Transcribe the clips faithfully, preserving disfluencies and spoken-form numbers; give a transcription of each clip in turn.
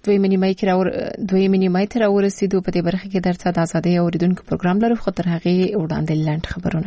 دویمه نیمه کې راور دویمه نیمه ته راورسېدو. په دې برخه کې درته د ازادۍ اوریدونکو پروګرام لرو، خو تر هغه وړاندې لاند خبرونه.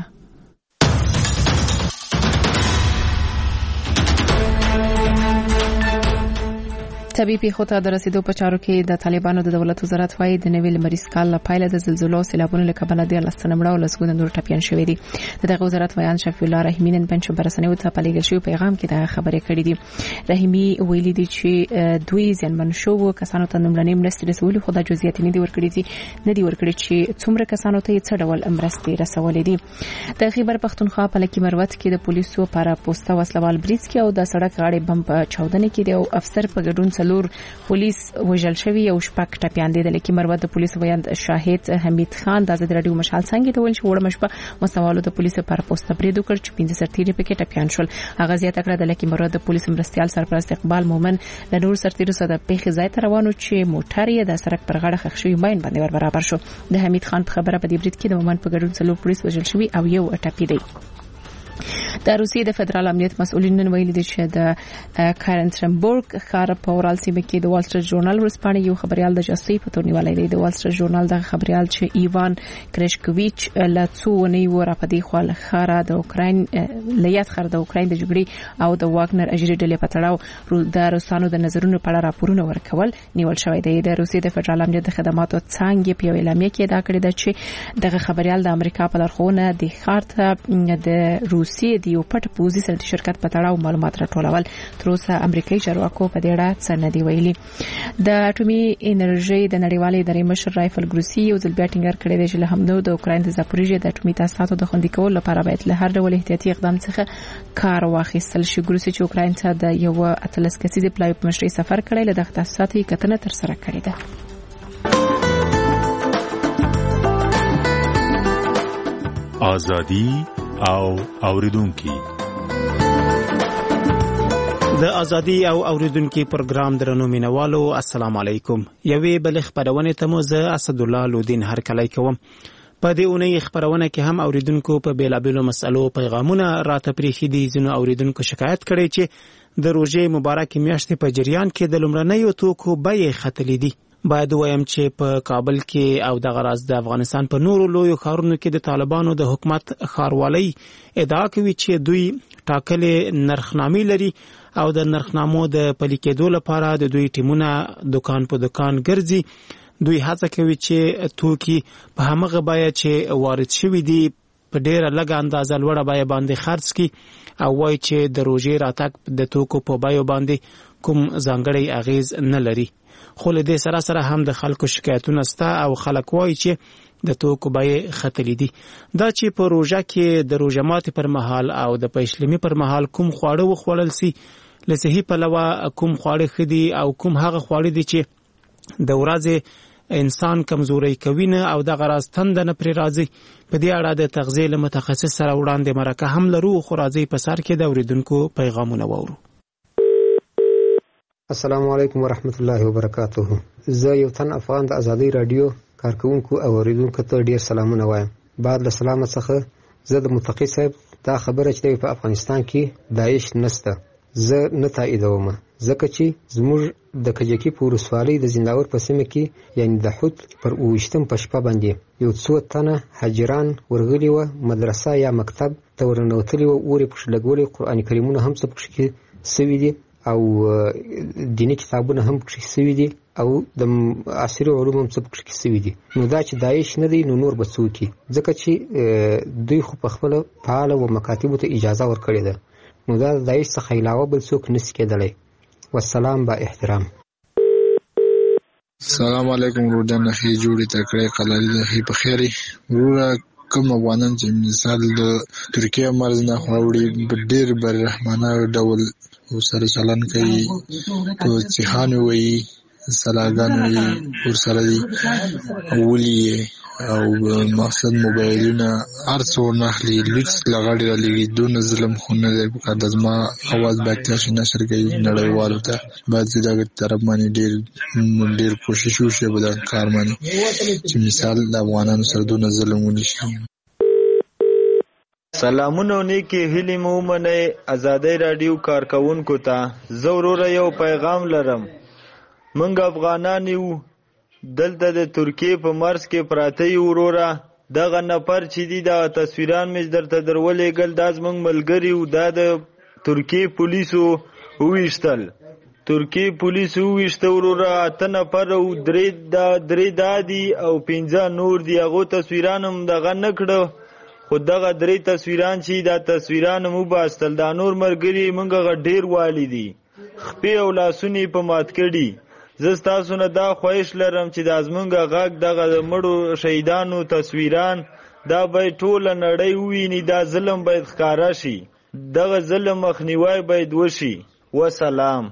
طبي پیښو ته د رسیدو په چارو کې د طالبانو د دولت وزارت وايي د نوي لمریز کال لپاره د زلزلو سیلابونو له کبله د لسنه مړه او لسګونه نور ټپيان شوې دي. دغه وزارت ویان شفیع الله رحیمی نن پنځه برسنه ته په لګل شوی پیغام کې دا خبرې کړې دي. رحیمی ویلي دي چې دوی ځنمن شو کسانو ته نمرنې مرستې رسولې، خو د جزئیات نه دي ورکړې دي نه دي ورکړې چې څومره کسانو ته څه ډول مرستې رسولې دي. د خیبر پختونخوا په لکی مروت کې د پولیسو لپاره پوسټه وسلوال بریج کې او د سړک غاړې بم په چاودنه کې دی او افسر په ګډون څلور پولیس وژل شوی او شپږ ټپيان دي. د لکی مروت د پولیسو ویاند شاهد حمید خان د آزاد رادیو مشال څنګه ته ویل چې وړه مشپه مستوالو د پولیسو لپاره پوسټه بریډو کړ چې پنځه سرتیري پکې ټپيان شول. هغه زیاته کړه د لکی مروت د پولیسو مرستيال سرپرست اقبال مومن له نور سرتیرو سره د پیښې ځای ته روانو چې موټر یې د سړک پر غاړه خښ شوی ماین باندې ور برابر شو. د حمید خان په خبره په دې بریډ کې د مومن په ګډون څلور پولیس وژل شوی او یو ټپي دی. د روسیې د فدرال امنیت مسؤلین نن ویلي دي چې د کارنټنبورګ ښار په اورال سیمه کې د وال سټریټ ژورنال ورسپانې یو خبريال د جاسوسي په تور نیولای دی. د وال سټریټ ژورنال د خبريال چې ایوان کرشکوویچ له څو ونی ور په دې خو له د اوکراین لیات خر د اوکراین د جګړې او د واګنر اجري ډلې په تړاو د روسانو د نظرونو په اړه راپورونه ورکول نیول شوی دی. د روسیې د فدرال امنیت خدماتو څنګه په اعلامیه کې دا کړی دی چې دغه خبريال د امریکا په لارښوونه د ښار ته د روسیې د یو پټ پوزي سره د شرکت په تړاو معلومات راټولول. تر اوسه امریکایي چارواکو په دې اړه څه نه دی ویلي. د اټومي انرژي د نړیوالې ادارې مشر رایفل ګروسی یو ځل بیا ټینګار کړی دی چې له همدو د اوکراین د زاپوریژیا د اټومي تاسیساتو د خوندي کولو لپاره باید له هر ډول احتیاطي اقدام څخه کار واخیستل شي. ګروسی چې اوکراین ته د یو اتلس کسیز پلای په مشرۍ سفر کړی له دغه تاسیساتو کتنه تر سره کړې ده. ازادي او اوریدونکو د ازادي او اوریدونکو پروګرام درنو مینوالو السلام علیکم. یوې بل خبرونه ته مو زه اسد الله لودین هر کله کوم. په دې اونۍ خبرونه کې هم اوریدونکو په بیلابېلو مسلو پیغامونه راته پریخي دي. ځینو اوریدونکو شکایت کړي چې د روزې مبارک میاشتې په جریان کې د لومړنیو توکو بیې ختلې دي. باید وایم چې په کابل کې او د غراز د افغانستان په نورو لویو ښارونو کې د طالبانو د حکومت ښاروالۍ ادعا کوي چې دوی ټاکلې نرخنامې لري او د نرخنامو د پلي کېدو لپاره د دوی ټیمونه دکان په دکان ګرځي. دوی هڅه کوي چې توکي په همغه بیه چې وارد شوي دي په ډیره لږه اندازه لوړه بیه باندې خرڅ کړي او وایي چې د روزې راتګ د توکو په بیو باندې کوم ځانګړی اغیز نه لري. خو له دې سره سره هم د خلکو شکایتونه ستا او خلک وایي چې د توکو بیې ختلې دي. دا چې په روژه کې د روژه ماتي پر مهال او د پښلمي پر مهال کوم خواړه وخوړل سي، له صحي پلوه کوم خواړه خدي او کوم هغه خواړه دي چې د ورځې انسان کمزوري کوي نه او د غراز تند نه پر راځي. په دې اړه د تغذیه له متخصص سره وړاندې مرکه هم لرو. خو راځي په سر کې د اوریدونکو پیغامونه وورو. السلام علیکم ورحمت الله وبرکاته. زه یو تن افغان د ازادي رادیو کارکونکو او اوریدونکو ته ډیر سلامونه وایم. بعد له سلامت څخه زه د متقی صاحب دا خبره چې په افغانستان کې داعش نشته زه نه تاییدوم، ځکه چې زموږ د کجکی په ورسوالۍ د زنداور په سیمه کې یعنی د حوت پر اوشتم په شپه باندې یو څو تنه حاجران ورغلي و مدرسه یا مکتب ته ورنوتلي و اوري په شلګولي قران کریمونه هم څه پکې سوي دي او دینی کتابونه هم پکې سوي دي او د عصري علوم هم څه پکې سوي دي. نو دا چې داعش نه دی نو نور بسو کی، ځکه چې دوی خو په خپل فعال او مکاتب ته اجازه ورکړي ده. نو دا داعش څخه علاوه بل څوک نس کېدلی. والسلام با احترام. السلام علیکم ورودن نخی جوړی تکړه قلالی د هی په خیری ورور کوم افغانان چې مثال د ترکیه مرز نه خوړی ډیر بر رحمانه ډول سره چلن کوي په ځهان وي سلاګان وي ور سره دی ولي او مقصد موبایلونه ارڅو نخلي لوکس لغړی لګي دون ظلم خونه دی په دزما اواز باندې چې نشر کوي نړیوالو ته بعد دغه طرف باندې ډیر ډیر کوشش وشي په دا کار باندې چې مثال د افغانانو سره دون ظلم ونشي. سلامونه نیکی هیلی مومنه ازادی رادیو کارکونکو ته زه ورور یو پیغام لرم. منګ افغانان یو، دلته د ترکیې په مرز کې پراته یو وروره. دغه نفر چې دي دغه تصویران مې درته درولېږل دا زموږ ملګري وو. دا د ترکیې پولیسو وویشتل. ترکیې پولیسو وویشته وروره، اته نفر او درې دا دي او پنځه نور دي. هغو تصویران هم دغه نه کړه، خو دغه درې تصویران چې دا تصویران هم وباستل. دا نور ملګري موږ هغه ډېر والي دي، خپې او لاسونه یې په مات کړي. زه ستاسو نه دا خواهش لرم چې دا زموږ غږ دغه د مړو شهیدانو تصویران دا باید ټوله نړۍ وویني. دا ظلم باید ښکاره شي، دغه ظلم مخنیوی باید وشي. وسلام.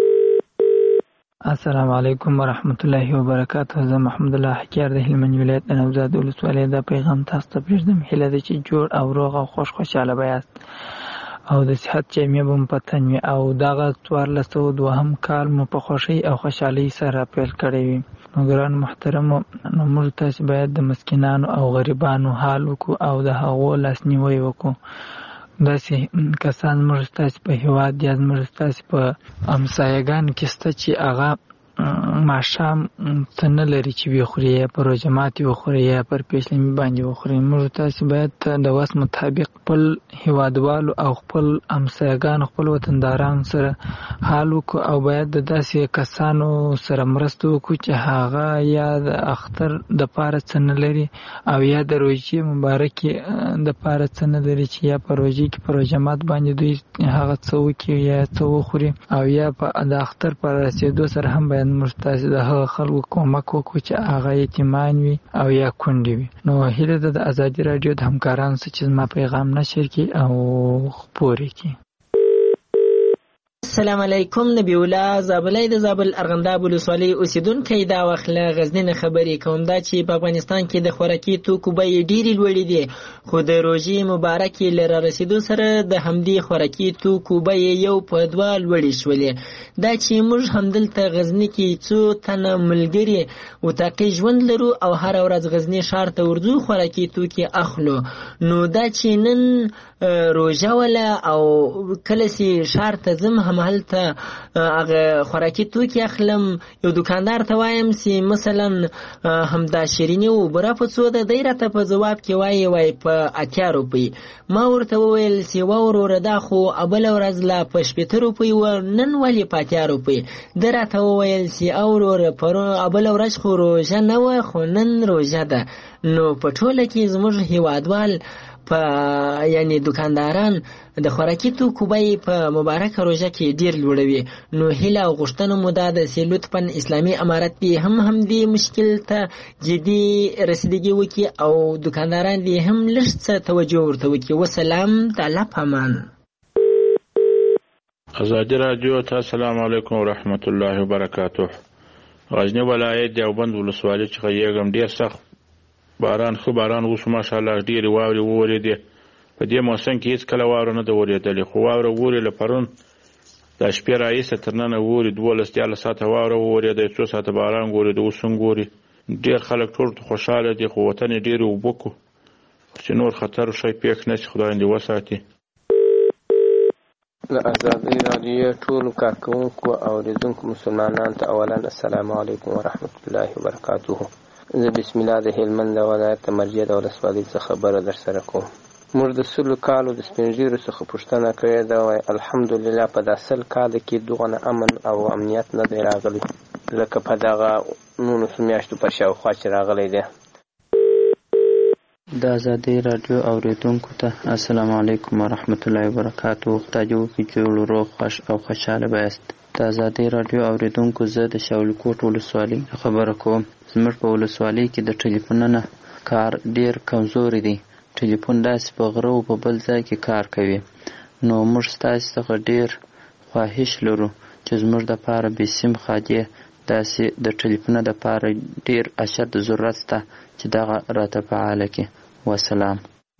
السلام علیکم ورحمت الله وبرکاته. زه محمد الله حکیار د هلمند ولایت د نوزاد ولسوالۍ دا پیغام تاسو ته پرېږدم. هیله ده چې جوړ او روغ او خوش خوشحاله به یاست او د صحت جامې به مو په تن وي او دغه څوارلس سوه دوهم کال مو په خوښۍ او خوشحالۍ سره پیل کړی وي. نو ګرانو محترمو، نو موږ تاسې باید د مسکینانو او غریبانو حال وکړو او د هغو لاسنیوی وکړو. داسې کسان زموږ ستاسې په هېواد یا زموږ ستاسې په همسایګانو کې شته چې هغه ماښام څه نه لري چې وخوري، یا په روژه ماتې وخوري یا پر پیشلمي باندې وخوري. موږ تاسې باید د وس مطابق خپل هېوادوالو او خپل همسایګانو خپل وطندارانو سره حال وکړو او باید د داسې کسانو سره مرسته وکړو چې هغه یا د اختر دپاره څه نه لري او یا د روژې مبارکې دپاره څه نه لري چې یا په روژې کې په روژه مات باندې دوی هغه څه وکړي یا څه وخوري، او یا د اختر په رسېدو سره هم باید موږ تاسې د هغه خلکو کومک وکړو چې هغه یتیمان وي او یا کونډې وي. نو هیله ده د ازادي راډیو د همکارانو سره چې زما پیغام نشر کړي او خپور یې کړي. السلام علیکم. نبی الله زابلای د زابل ارغنداب ولسوالۍ اوسیدونکی دا وخت له غزني نه خبرې کوم. دا چې په افغانستان کې د خوراکي توکو بیې ډېرې لوړې دي، خو د روژې مبارکې له رارسېدو سره د همدې خوراکي توکو بیې یو په دوه لوړې شولې. دا چې موږ همدلته غزني کې څو تنه ملګري اتاقي ژوند لرو او هره ورځ غزني ښار ته ورځو خوراکي توکي اخلو. نو دا چې نن روژه وله او کله چې ښار ته ځم همهلته هغه خوراکي توکي اخلم، یو دکاندار ته وایم چې مثلا همدا شیریني او بوره په څو ده، دی راته په ځواب کې وایي وایي په اتیا روپۍ. ما ورته وویل چې وا وروره دا خو بله ورځ لا په شپېته روپۍ و، نن ولې په اتیا روپۍ؟ ده راته وویل چې او وروره بله ورځ خو روژه نه وه خو نن روژه ده. نو په ټوله کې زموږ هېوادوال په یعنی دکانداران د خوراکي توکو بیې په مبارکه روژه کې ډېر لوړوي. نو هیله او غوښتنه مو دا ده چې لطفا اسلامي امارت دې هم همدې مشکل ته جدي رسیدګي وکړي او دکانداران دې هم لږ څه توجه ورته وکړي. وسلام، د الله په امان. ازادي راډیو ته السلام علیکم ورحمت الله وبرکاته. غزني ولایت دیوبند ولسوالۍ څخه یېږم. ډېر سخت باران ښه باران وشو ماشاءالله، ډېرې واورې وورېدې. په دې موسم کې هېڅ کله واوره نه ده ورېدلې، خو واوره وورې له پرون دا شپې راهیسې تر ننه وورې، دولس دیارلس ساعته واوره وورېده، څو ساعته باران ورېده، اوس هم ګوري. ډېر خلک ټول خوشحاله دي، خو وطن یې ډېرې اوبه کړو چې نور خطر شی پېښ نه شي، خدای دې وساتي. د ازادۍ راډیو ټولو کارکوونکو او اورېدونکو مسلمانانو ته اولا السلام علیکم ورحمت الله وبرکاته. زه بسم الله د هلمند ولایت د مرجع د ولسوالۍ څخه خبره در سره کوم. موږ د سلو کالو د سپین ږیرو څخه پوښتنه کړې ده، وایي الحمدلله په دا سل کاله کې دغونه امن او امنیت نه دی راغلی لکه په دغه نولسو میاشتو په شاوخوا چې راغلی دی. د ازادۍ راډیو اورېدونکو ته السلام علیکم ورحمت الله وبرکاته. خدای دې وکړي جوړ روغ خوش او خوشحاله بایست. د ازادۍ راډیو اورېدونکو زه د شاولکوټ ولسوالۍ خبره کوم. زموږ په ولسوالۍ کې د ټلیفونونو کار ډېر کمزوری دی. ټلیفون داسې په غره او په بل ځای کې کار کوي. نو موږ ستاسې څخه ډېر خواهش لرو چې زموږ دپاره بې سیم خادي داسې د ټلیفونه دپاره ډېر اشد ضرورت شته چې دغه راته فعاله کړي. وسلام.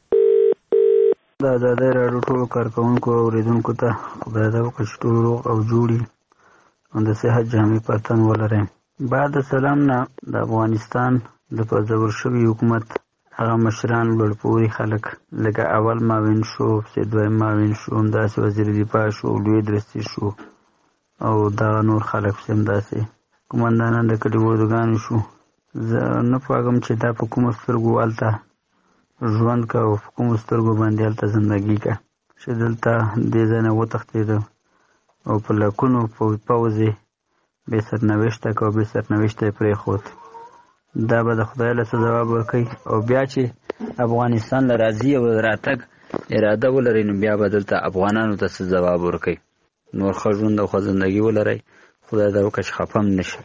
د ازادۍ راډیو ټولو کارکوونکو او اورېدونکو ته خدای دې وکړي چې ټول روغ او جوړي او د صحت جامې په تن ولرئ. بعد سلام نه د افغانستان د پرځول شوي حکومت هغه مشران لوړپوړي خلک لکه اول معاون شو، پسې دویم معاون شو، همداسې وزیر دفاع شو، لوی درستي شو او دغه نور خلک پسې همداسې قومندانان د کلي وردګانو شو. زه نه پوهېږم چې دا په کومو سترګو هلته ژوند که او په کومو سترګو باندې هلته زندګي که چې دلته دې ځای نه وتښتېده او په لکونو پوځ یې بې سرنوشته که او بې سرنوشته یې پرېښود. دا به د خدای له څه ځواب ورکوي او بیا چې افغانستان له راځي او راتګ اراده ولرئ نو بیا به دلته افغانانو ته څه ځواب ورکوي. نور ښه ژوند او ښه زندګي ولرئ. خدای دا وکړه چې خفه هم نه شي.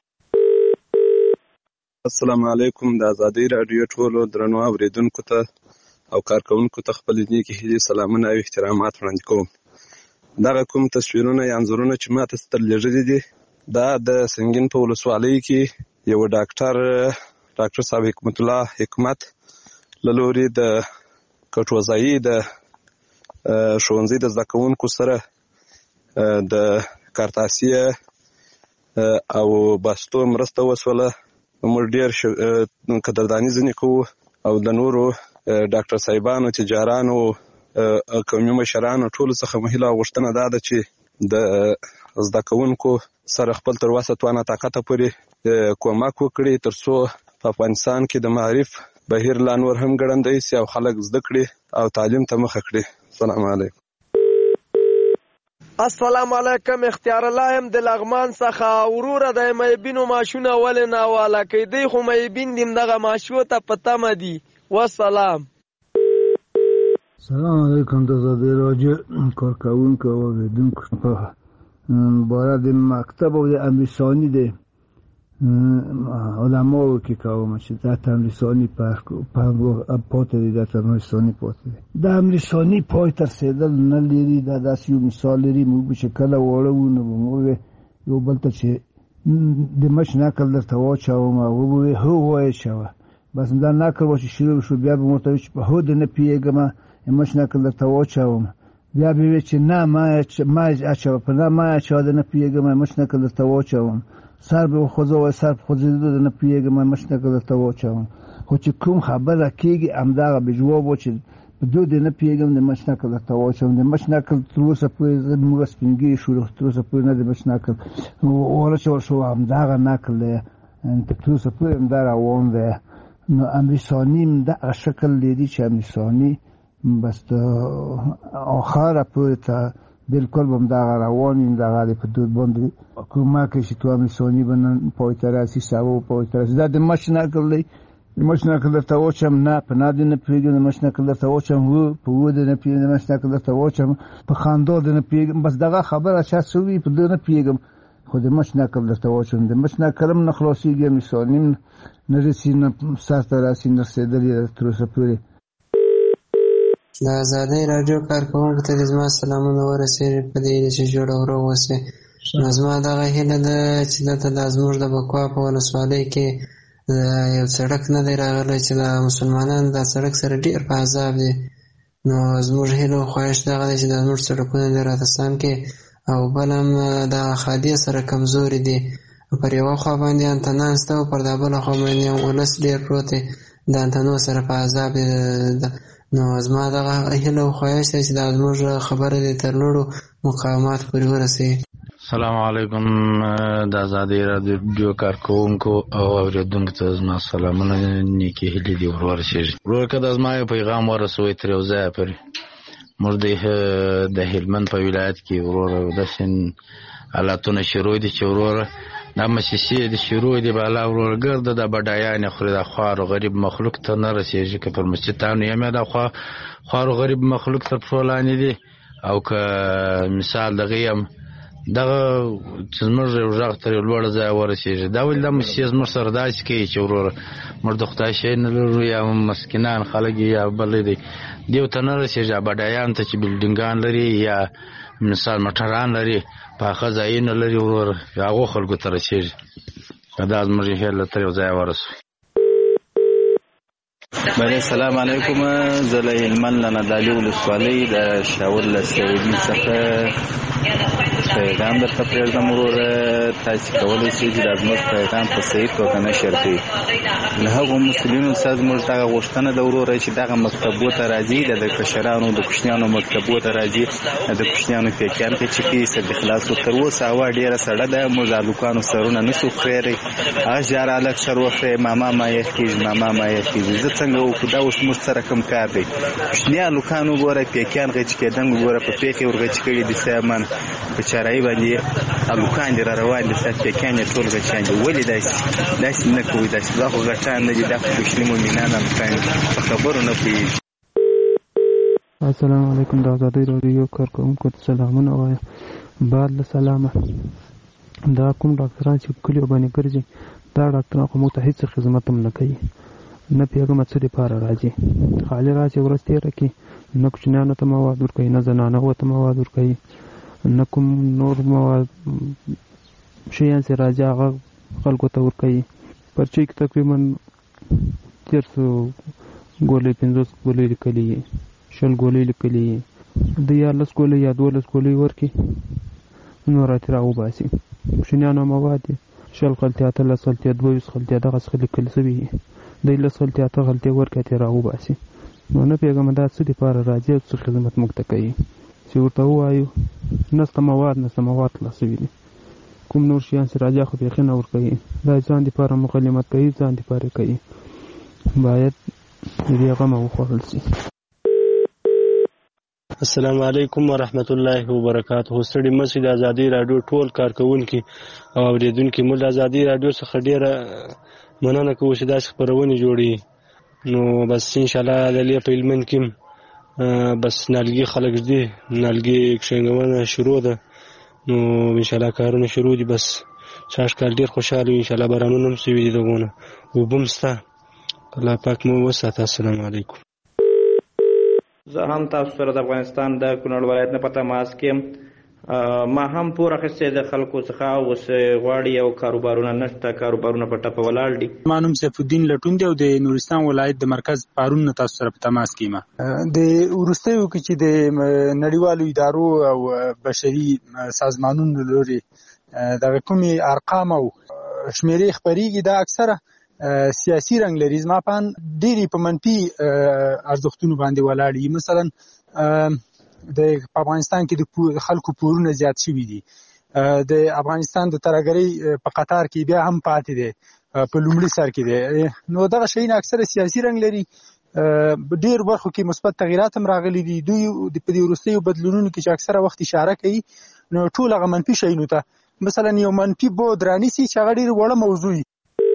السلام علیکم. د ازادۍ راډیو ټولو درنو اورېدونکو ته او کارکوونکو ته خپلې نیکې هیلې، سلامونه او احترامات وړاندې کوم. دغه کوم تصویرونه یا انځورونه چې ما ته سترلېږلي دي دا د سنګین په ولسوالۍ کې یو ډاکټر ډاکټر صاحب حکمت الله حکمت له لوري د کټوځایي د ښوونځي د زده کوونکو سره د کارتاسیه او بستو مرسته وسوله. موږ ډېر قدرداني ځینې کوو او د نورو ډاکټر صاحبانو، تجارانو، قومي مشرانو ټولو څخه مو هیله او غوښتنه دا ده چې د زده کوونکو سره خپل تر وسه توانه طاقته پورې کومک وکړي تر څو په افغانستان کې د معرف بهیر لا نور هم ګړندی سي او خلک زده کړي او تعلیم ته مخه کړي. السلام علیکم. السلام علیکم. اختیار الله هم د لغمان څخه. وروره د میبینو ماشونه ولې ناواله کوي؟ دی خو میبین دیم دغه ماشو ته په تمه دي. والسلام. سلام علیکم. د ازادۍ راډیو کارکوونکو او اورېدونکو په باره د مکتب او د امرساني د علماو کې کوم چې دا امرساني پاتې دي، دا امرساني پاتې دي. دا امرساني پای تر رسېدل نه لري. دا داسې یو مثال لري. موږ چې کله واړه وو نو به موږ یو بل ته چې د مچ نکل درته واچوم او وبوې هو وایچوه، بس دا نکل چې شروع شو بیا به مو ورته وایي چې په هو دې نه پوهېږم مچ نکل درته واچوم، بیا به وایي چې نه ما اچوه، په نه ما اچوه د نه پوهېږم مچ نکل درته واچوم. سر به خوځوي، سر په خوځېدو د نه پوهېږم مچ نکل درته واچوم. خو چې کوم خبره کېږي همدغه به جواب و چې په دو دې نه پوهېږم د مچ نکل درته واچوم. د مچ نکل تر اوسه پورې موږ سپینګیري شو، تر اوسه پورې نه د مچ نکل ورچول شو. همدغه نکل دی تر اوسه پورې همدا روان دی. نو امرساني همدغه شکل لري چې امرساني بس د آخره پورې ته بالکل به همدغه روان وي. همدغه دی په دود باندې کومک شي تو امرساني به نن پای ته رسي، سبا پای ته رسي. دا د مچ نکل دی. مچ نکل درته واچم، نه په نه دې نه پوهېږم د مچ نکل درته واچم، و په و دې نه پوهېږم د مچ نکل درته واچم، په خندا دې نه پوهېږم. بس دغه خبره چا څه وي په دې نه پوهېږم، خو د مچ نکل درته واچم. د مچ نکل هم نه خلاصېږي، امرساني هم نه رسي، نه سر ته رسي، نه رسېدلي تر اوسه پورې. د ازادۍ راډیو کارکوونکو ته دې زما سلامونه ورسېږي په دې هیله چې جوړ او روغ اوسئ. نو زما دغه هیله ده چې دلته دا زموږ د بکوا په ولسوالۍ کې یو سړک نه دی راغلی چې د مسلمانانو دا سړک سره ډېر په عذاب دي. نو زموږ هیله او خواهش دغه دی چې دا زموږ سړکونه دې راته سم کړي او بل هم د خالیه سره کمزوري دي. پر یوه خوا باندې انتنان شته او پر دا بله خوا باندې ولس ډېر پروت دی، د انتنو سره په عذاب دی. نو زما دغه هیله او خواهش دی چې دا زموږ خبره دې تر لوړو مقامات پورې ورسوي. السلام علیکم. د ازادۍ راډیو کارکوونکو او اورېدونکو ته زما سلامونه، نیکې هیلې دې ور ورسېږي. ورور که دا زما یو پیغام ورسوئ تر یو ځایه پورې. موږ د هلمند په ولایت کې وروره داسې حالتونه شروع دي چې وروره دا مسیسې د شروع دي بالا وروره ګرده دا بډایانې خوري. دا خوار و غریب مخلوق ته نه رسېږي. که پر مسجدانو یم دا خوار و غریب مخلوق تر پښو لاندې دي. او که مثال دغه یم دغه چې زموږ یو غږ تر یو لوړ ځای ورسېږي. دا ولې دا مسیح زموږ سره داسې کوي چې وروره موږ د خدای شی نه لرو، یا مسکینان خلک یا بل دی دیو ته نه رسېږي. بډایان ته چې بلډینګان لري یا مثال موټران لري، پاخه ځایونه لري، وروره هغو خلکو ته رسېږي. دا زموږ هیله تر یو ځای ورسوي. بله السلام علیکم. زه له هلمند له نادعلي ولسوالۍ د شاول له سیدي څخه پیغام درته پرېږدم وروره، تاسې کولی شئ چې دا زموږ پیغام په صحیح توګه نشر کړئ. له هغو مسؤلینو څخه زموږ دغه غوښتنه ده وروره چې دغه مکتبو ته راځي، د د کشرانو د کوچنیانو مکتبو ته راځي، د کوچنیانو پیکیان قیچي سر خلاص و. تر اوسه هوا ډېره سړه ده، موږ د هلکانو سرونه نشو خورېدی. هغه ژر هلک سر وخورې ماما ما یخ کېږي ماما ما یخ کېږي. زه څنګه وکړو؟ دا اوس موږ سره کوم کار دی؟ کوچني هلکان وګوره پیکیان غیچي کېدنګ وګوره په پیښې ورغیچي کړي دي سامان په چارایي باندې هلکان دي را روان دي ستا پیکیان یې ټول غیچیان دي. ولې داسې داسې نه کوئ؟ داسې دا خو غټان نه دي، دا خو کوچني مؤمنان هلکان دي، په خبرو نه پوهېږي. السلام علیکم. د ازادۍ راډیو کارکوونکو ته سلامونه وایم. بعد له سلامه دا کوم ډاکټران چې په کلیو باندې ګرځي دا ډاکټران خو موږ ته هېڅ خدمت هم نه کوي، نه پوهېږم څه دپاره راځي. خالي راشي ورځ تېره کړي، نه کوچنیانو ته مواد ورکوي، نه زنانهو ته مواد ورکوي، نه کوم نور مواد شیان چې راځي هغه خلکو ته ورکوي. پرچې کې تقریبا تېر څو ګولۍ پنځوس ګولۍ لیکلي یي، شل ګولۍ لیکلي یي، د یا لس ګولۍ یا دولس ګولۍ ورکړي نو راتې راوباسي. کوچنیانو مواد یې شل غلطۍ، اتلس غلطۍ، دوه ویشت غلطۍ دغه څخه لیکل شوي یي، دی لس غلطۍ اته غلطۍ ورکړي ترې راوباسي. نو نه پوهېږم دا څه دپاره راځي او څه خدمت موږ ته کوي چې ورته ووایو نسته مواد نسته مواد خلاص شوي دي. کوم نور شیان چې راځي خو بیخي نه ورکوي، دا ځان دپاره مکلمت کوي، ځان دپاره کوي. باید د دې غمه وخوړل شي. السلام علیکم ورحمت الله وبرکاته. ستړي مشئ د ازادۍ راډیو ټول کارکوونکي او اورېدونکي. موږ د ازادۍ راډیو څخه ډېره مننه کوو چې داسې خپرونې جوړوي. نو بس انشاءالله د دې په هلمند کې بس نالګي خلک دي، نالګي کښېنګونه شروع ده، نو انشاءالله کارونه شروع دي. بس شاش کال ډېر خوشحاله یو، انشاءالله بارانونه هم شوي دي، دغونه اوبه هم شته. الله پاک مو وساته. السلام علیکم. زه هم تاسو سره د افغانستان د کونړ ولایت نه په تماس کې یم. ما هم پور اخیستی د خلکو څخه، اوس غواړي او کاروبارونه نشته، کاروبارونه په ټپه ولاړ دي. ما نوم سیف الدین لټون دی او د نورستان ولایت د مرکز پارون نه تاسو سره په تماس کې یم. د وروستیو کې چې د نړیوالو ادارو او بشري سازمانونو له لورې دغه کومې ارقام او شمېرې خپرېږي دا اکثره سیاسي رنګ لري. زما په اند ډېرې په منفي ارزښتونو باندې ولاړ دي. مثلا د افغانستان کې د خلکو پورونه زیات شوي دي. د افغانستان د ترهګرۍ په قطار کې بیا هم پاتې دی، په لومړي سر کې دی. نو دغه شیونه اکثره سیاسي رنګ لري. ډېر برخو کې مثبت تغیرات هم راغلي دي. دوی په دې وروستیو بدلونونو کې چې اکثره وخت اشاره کوي نو ټول هغه منفي شیانو ته، مثلا یو منفي بود رانیسي چې هغه ډېر وړه موضوع وي.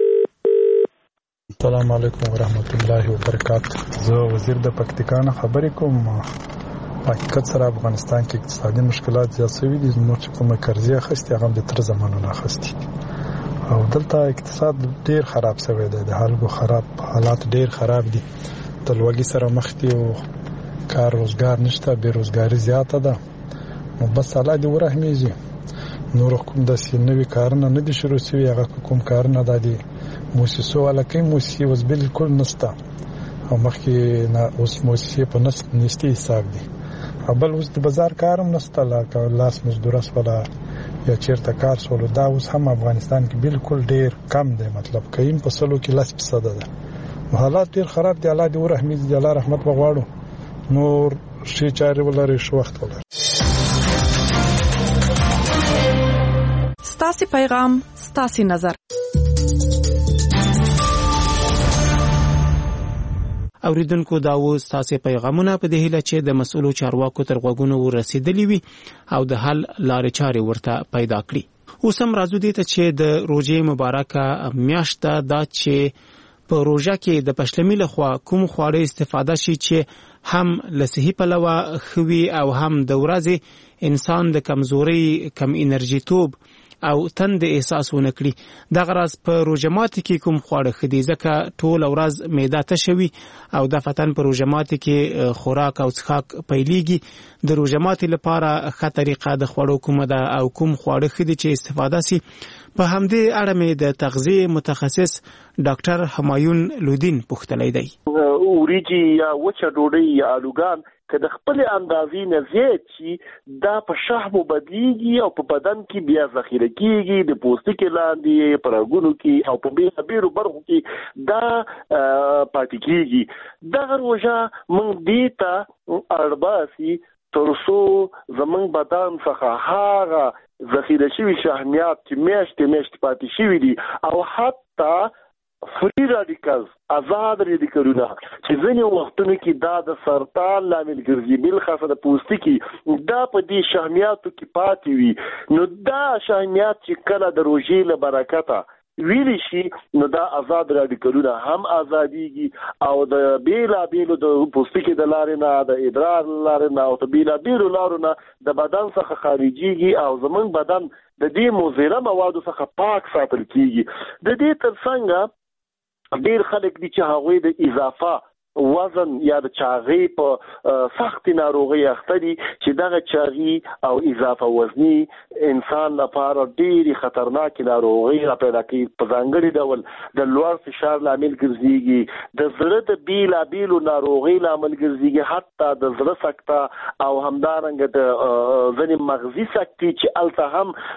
السلام علیکم ورحمت الله وبرکاته. زه وزیر د پکتیکا نه خبرې کوم. حقیقت سره افغانستان کې اقتصادي مشکلات زیات شوي دي. زموږ چې کومه قرضې اخیستې هغه هم د تر زمانو نه اخیستې، او دلته اقتصاد ډېر خراب شوی دی. د خلکو خراب حالات ډېر خراب دي. د لوږې سره مخ دي او کار روزګار نشته، بېروزګاري زیاته ده. نو بس الله دې ورحمېږي. نور کوم داسې نوي کارونه نه دي شروع شوي. هغه کوم کارونه دا دي موسسو والا کوي، موسسې اوس بالکل نشته، او مخکې نه اوس موسسې په نستي حساب دي. او بل اوس د بازار کار هم نشته، لکه لاس مزدوره شوله یا چېرته کار شولو. دا اوس هم افغانستان کې بالکل ډېر کم دی، مطلب کیم په سلو کې لس فیصده ده. حالات ډېر خراب دي. الله دې ورحمېږي، د الله رحمت وغواړو، نور ښې چارې ولري، ښه وخت ولري. ستاسې پیغام ستاسې نظر. اوریدونکو دا و ستاسې پیغامونه په دې هیله چې د مسؤلو چارواکو تر غوږونو ورسېدلي وي او د حل لارې چارې ورته پیدا کړي. اوس هم راځو دې ته چې د روژې مبارکه میاشت دا چې په روژه کې د پشلمي لخوا کوم خواړه استفاده شي چې هم له صحي پلوه ښه وي او هم د ورځې انسان د کمزورۍ، کم انرژي توب او تند احساس ونه کړي. دغه راز په روژه ماتي کې کوم خواړه ښه دي، ځکه ټول ورځ معده تشه وي او د فتن په روژه ماتي کې خوراک او څښاک پیلېږي. د روژه ماتي لپاره ښه طریقه د خوړو کومه ده او کوم خواړه ښه دي چې استفاده سي، په همدې اړه مې د تغذیه متخصص ډاکټر همایون لودین پوښتلی دی. وریجې یا وچه ډوډۍ یا الوګان که د خپل اندازې نه زیات شي دا په شحمو بدلیږي او په بدن کې بیا ذخیره کیږي، د پوستکي لاندې په رګونو کې او په بیلابیلو برخو کې دا پاتې کیږي. دغه روژه موږ دې ته اړ باسي تر څو زموږ بدن څخه هغه ذخیره شوي شحمیات چې میاشتې میاشتې پاتې شوي دي او حتی فری رادیکلز آزاد رادیکلونه چې ځینې وختونو کې دا د سرطان لامل ګرځي، بالخاصه د پوستکي دا په دې شحمیاتو کې پاتې وي، نو دا شحمیات چې کله د روژې له برکته ویلی شي نو دا آزاد رادیکلونه هم آزادیږي او د بیلابیلو د پوستکي د لارې نه، د ادرار لارې نه او د بیلابیلو لارو نه د بدن څخه خارجيږي او زموږ بدن د دې مضره موادو څخه پاک ساتل کیږي. د دې ترڅنګ ډیر خلک دي چې هغوی د اضافه وزن یا د چاغۍ په سخت ناروغۍ اخته دي چې دغه چاغي او اضافه وزني انسان لپاره ډېری خطرناک ناروغۍ را پیدا کوي، په ځانګړي ډول د لوړ فشار لامل ګرځيږي، د زړه د بیلابیلو ناروغۍ لامل ګرځيږي، حتی د زړه سکته او همدارنګه د ځینې مغزي سکتې چې الته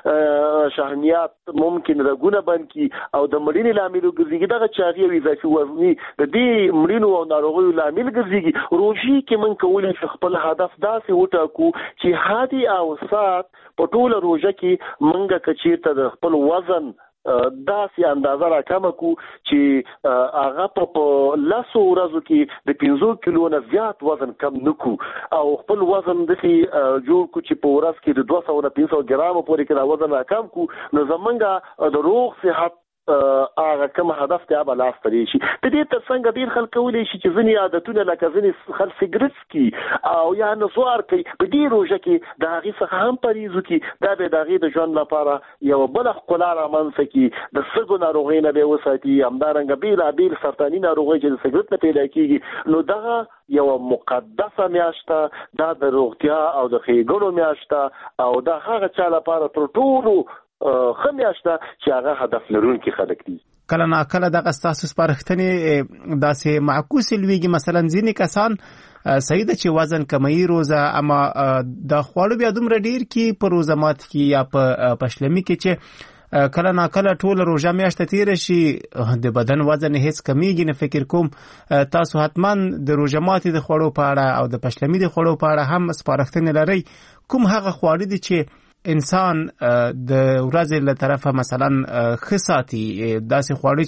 هم شحمیات ممکن رګونه بند کړي او د مړینې لامل ګرځيږي. دغه چاغي او اضافي وزني د دې مړینو او ناروغیو لامل ګرځيږي. روژې کې موږ کولی شو خپل هدف داسې وټاکو چې هادي او سات په ټوله روژه کې موږ که چېرته د خپل وزن داسې اندازه را کمه کو چې هغه په لسو ورځو کې د پنځو کیلو نه زیات وزن کم نکو او خپل وزن داسې جوړ کو چې په ورځ کې د دوه سوه نه پنځه سوه ګرامو پورې کې دا وزن را کم کو، نو زمونږ د روغ صحت هغه کوم هدف ته به لاس ترې شي. د دې ترڅنګ ډېر خلک کولی شي چې ځینې عادتونه لکه ځینې خلک سګرټ څکي او یا نسوار کوي، په دې روژه کې د هغې څخه هم پرهیز وکړي، دا به د هغې د ژوند لپاره یوه بله ښکلا رامنځته کړي، د سږو ناروغۍ نه به یې وساتي، همدارنګه بېلابېل سرطاني ناروغۍ چې د سګرټ نه پیدا کېږي. نو دغه یوه مقدسه میاشته دا د روغتیا او د ښېګڼو میاشته او دا هغه چا لپاره تر ټولو ښه میاشته چې هغه هدف لرونکي خلک دي. کله ناکله دغه ستاسو سپارښتنې داسې معکوسې لویږي، مثلا ځینې کسان صحیح ده چې وزن کموي روزه، اما د خواړو بیا دومره ډېر کې په روزه مات کې یا په پشلمي کې چې کله ناکله ټوله روژه میاشته تیره شي د بدن وزن هیڅ کمیږي نه. فکر کوم تاسو حتما د روژه ماتې د خوړو په اړه او د پشلمي د خوړو په اړه هم سپارښتنې لرئ. کوم هغه خواړه دي چې انسان د ورځې له طرفه مثلا ښه ساتي، داسې خواړه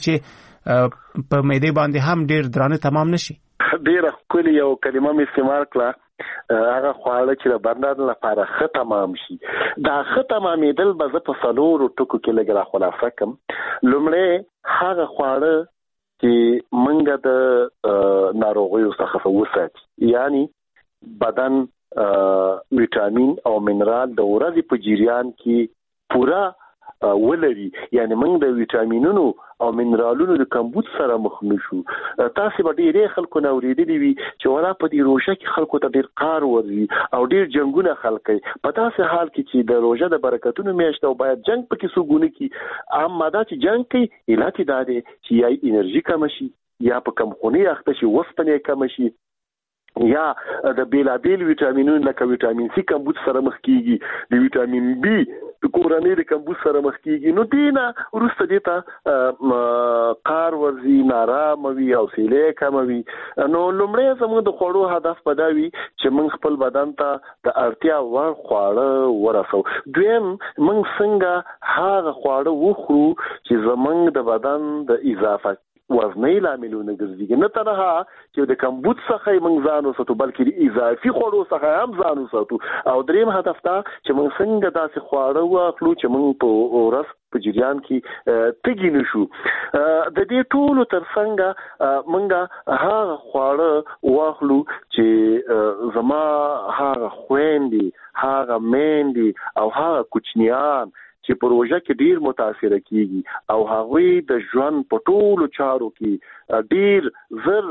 چې په معدې باندې هم ډېر درانه تمام نشي؟ ډېره ښکلې یو کلمه مې استعمال کړه، هغه خواړه چې د بدن لپاره ښه تمام شي. دا ښه تمامېدل به زه په څلورو ټکو کې لږ را خلاصه کړم. لومړی هغه خواړه چې موږ د ناروغیو څخه وساتي، یعنی بدن ویټامین او منرال د ورځې په جریان کې پوره ولري، یعنی موږ د ویټامینونو او منرالونو د کمبود سره مخ نشو. تاسو به ډېرې خلکو نه اورېدلي وي چې ولا په دې روژه کې خلکو ته ډېر قهر ورځي او ډېر جنګونه خلک کوي، په داسې حال کې چې د روژه د برکتونو میاشت او باید جنګ پکې څوک ونه کړي. اما دا چې جنګ کوي علت یې دا دی چې یا انرژي کمه شي، یا په کمخونۍ اخته شي، اوسپنې کمه شي، یا د بیلابیل ویټامینونو لکه ویټامین سی کمبود سره مخ کیږي، د ویټامین بی کورنۍ د کمبود سره مخ کیږي. نو دې نه وروسته دې ته قهر ورځي، نارامه وي، حوصلې کمه وي. نو لومړی زموږ د خوړو هدف به دا وي چې موږ خپل بدن ته د اړتیا وړ خواړه ورسو. دویم، موږ څنګه هغه خواړه وخورو چې زموږ د بدن د اضافه وزنۍ لاملونه ګرځي، نه تنها چې د کمبود څخه موږ ځان وساتو بلکې د اضافي خوړو څخه هم ځان وساتو. او دریم هدف دا چې موږ څنګه داسې خواړه واخلو چې موږ په ورځ په جریان کې تږي نشو. د دې ټولو ترڅنګ موږ هغه خواړه واخلو چې زما هغه خویندې، هغه میندې او هغه کوچنیان چې پروژه کې ډیر متاثر کیږي او هغوی د ژوند په ټولو چارو کې ډیر زر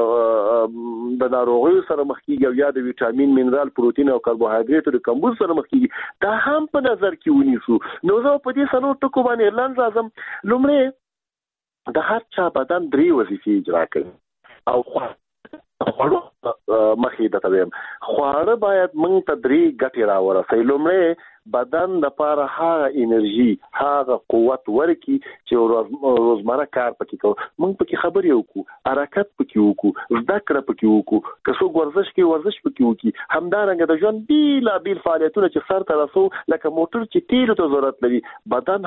د ناروغیو سره مخ کیږي او یا د ویټامین منرال پروتین او کاربوهایډریټ د کمبود سره مخ کیږي دا هم په نظر کې ونیسو. نو زه په دې سره ټکو باندې اعلان راځم. لومړی د هر چا بدن درې وظیفې اجرا کوي او خواړه مخې د تویم خواړه باید موږ ته درې ګټې راورسوي. لومړی بدن د لپاره هغه انرژي هغه قوت ورکي چې روزمره کار پکې کوو. موږ پکې خبرې وکړو، حرکت پکې وکړو، زده کړه پکې وکړو، که څوک ورزش کوي ورزش پکې وکړي. همدارنګه د ژوند بیلابیل فعالیتونه چې سر ته رسو لکه موټر چې تیلو ته ضرورت لري بدن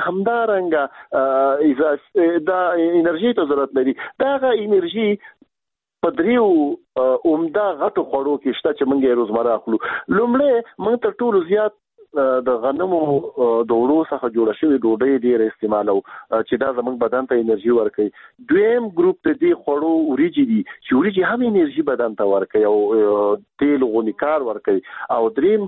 همدارنګه دا انرژي ته ضرورت لري. دا هغه انرژي په دریو عمده غټو خوړو کې شته چې موږ یې روزمره اخلو. لومړی موږ تر ټولو زیات د غنمو د وړو څخه جوړه شوې ډوډۍ ډېره استعمالو چې دا زموږ بدن ته انرژي ورکوي. دویم ګروپ د دې خوړو وریجې دي چې وریجې هم انرژي بدن ته ورکوي او تیل غونی کار ورکوي. او دریم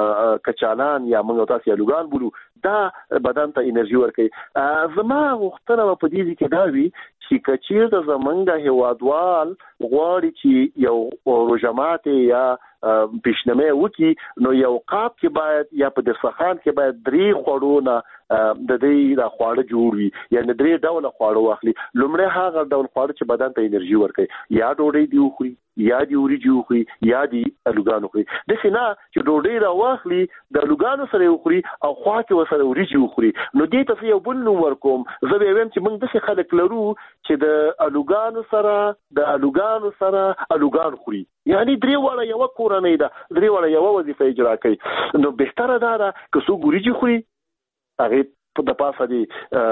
کچالان یا موږ تاسو یې لوګان بولو دا بدن ته انرژي ورکوي. زما غوښتنه په دې کې دا وي چې کچیر د زمونږ هیوادوال غواړي چې یو روژمات یا پیشنمه وکي نو یو قاب کې باید یا په دسترخوان کې باید درې خوړونه د دې د خواړه جوړ وي، یعنی درې ډول خواړه واخلي. لومړی هغه ډول خواړه چې بدن ته انرژي ورکوي، یا ډوډۍ دی وخوري یا دی وریجې وخوري یا دی الوګان وخوري. دغه نه چې ډوډۍ را واخلي د الوګانو سره وخوري او خوا کې وسره وریجې وخوري. نو دې ته یو بل نوم ورکوم. زه به وایم چې موږ دغه خلک لرو چې د الوګانو سره د الوګانو سره الوګان خوري، یعنی درې واړه یو کورنۍ ده، درې واړه یو وظیفه اجرا کوي. نو بهتره ده که څوک وریجې خوري هغه په د پاسه دی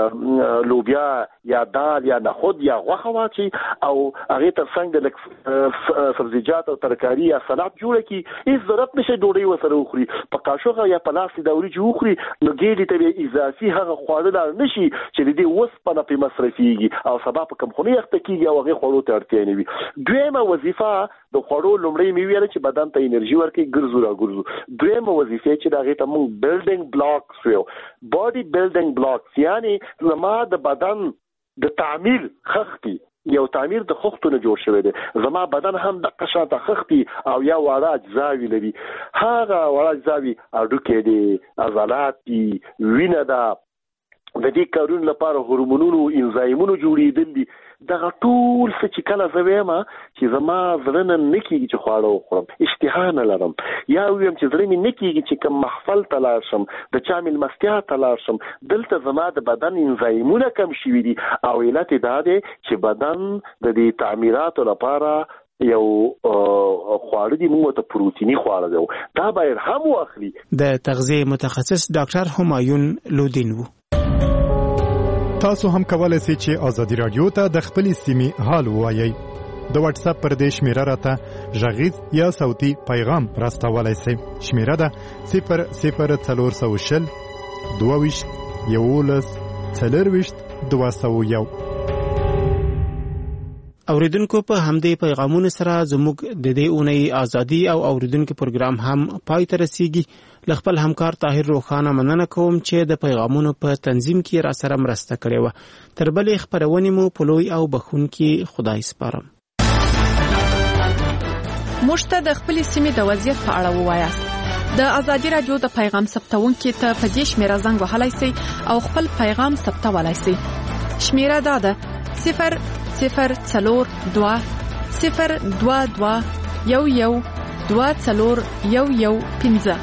لوبیا یا دال یا نخود یا غوښه واچي او هغه تر څنګ د سبزیجات او ترکاری یا سلاد جوړ کی. هیڅ ضرورت نشي ډوډۍ وسره وخوري، په قاشوغه یا په لاس د وریجې وخوري. نو ګېډې ته اضافي هغه خواړه لا نشي چې د دې وسپنه په مصرفيږي او سبا په کم خوني اخته کیږي او هغه خوړو ته اړتیا نه وي. دویمه وظیفه د خوړو لومړی می ویل چې بدن ته انرژي ورکړي ګرځو را ګرځو. دویمه وظیفه چې دا غي ته موږ بلډینګ بلاکس ویو، باډي بلډینګ بلاکس، یعنی زما د بدن د تعمیر خختي یو تعمیر د خختونه جوړ شوی دی. زما بدن هم د قشاته خختي او یا وړه اجزاوی لري. هغه وړه اجزاوی اډوکې دي، عضلات دي، وینه ده، د دې کارونو لپاره هورمونونو انزایمونو جوړېدل دي. دغه ټول څه چې کله زه وایم چې زما زړه نه نه کېږي چې خواړه وخورم، اشتها نه لرم، یا ویم چې زړه مې نه کېږي چې کوم محفل ته لاړ شم، د چا مېلمستیا ته لاړ شم، دلته زما د بدن انزایمونه کم شوي دي. او علت دا دی چې بدن د دې تعمیراتو لپاره یو خواړه دي موږ ته پروتینی خواړه دی، دا باید هم واخلي. د تغذیه متخصص ډاکټر همایون لودین وو. تاسو هم کولای شئ چې آزادي رادیو ته د خپلې سیمې حال ووایئ. د واتس اپ پر دې شمیره راته غږیز یا صوتي پیغام راستولای شئ. شمیره ده صفر صفر څلور سوه شل دوه ویشت یولس څلرویشت دوه سوه یو. اوریدونکو په همدې پیغامونو سره زموږ د دې اونۍ ازادي او اوریدونکو پروګرام هم پای ته رسیږي. ل خپل همکار طاهر روخانه مننه کوم چې د پیغامونو په تنظیم کې را سره مرسته کړې و. تر بلې خبرونې مو په لوی او بخونکي خدای سپارم. موږ ته د خپل سیمې د وضعیت په اړه ووایاست. د ازادي رادیو د پیغام ثبتونکو ته په دې شمیره زنګ وهلای شئ او خپل پیغام ثبتولای شئ. شمیره دا ده صفر صفر څلور دوه صفر دوه دوه یو یو دوه څلور یو یو پنځه.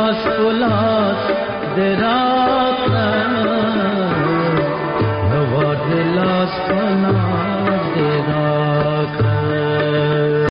لاس پلاس دراز